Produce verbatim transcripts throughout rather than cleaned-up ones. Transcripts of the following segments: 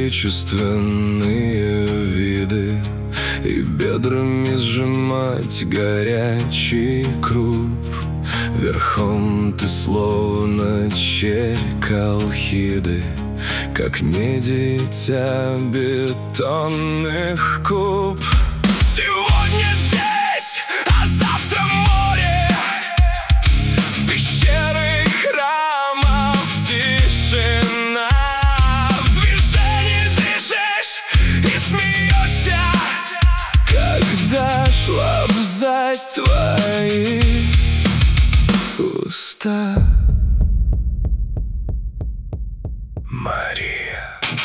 величественные виды и бедрами сжимать горячий круп. Верхом ты словно черь колхиды, как не дитя бетонных куб. Сегодня здесь, а завтра море, пещеры храмов, тишина. В движении дышишь и смеешься, когда шла взять твои уста. Мария.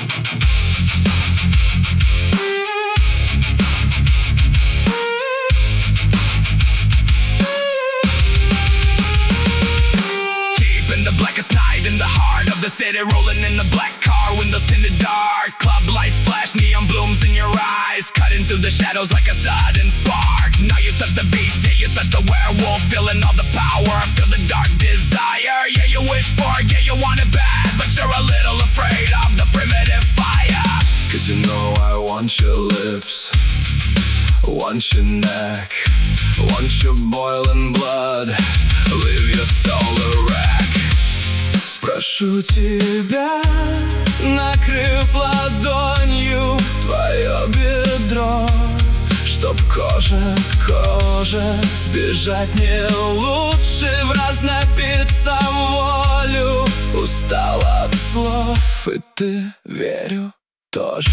Deep in the blackest night, in the heart of the city, rolling in the black car, windows tinted dark. Club lights flash, neon blooms in your eyes, cutting through the shadows like a sudden spark. Now you touch the beast, yeah, you touch the werewolf, feeling all the power, feel the dark desire. Yeah, you wish for it, yeah, you want it bad, but you're a little afraid of the primitive fire. Cause you know I want your lips, want your neck, want your boiling blood, leave your soul a wreck. Спрошу тебя, накрыв ладонью твое бедро, чтоб кожа к коже сбежать не лучше, враз напиться в волю. Устал от слов, и ты, верю, тоже.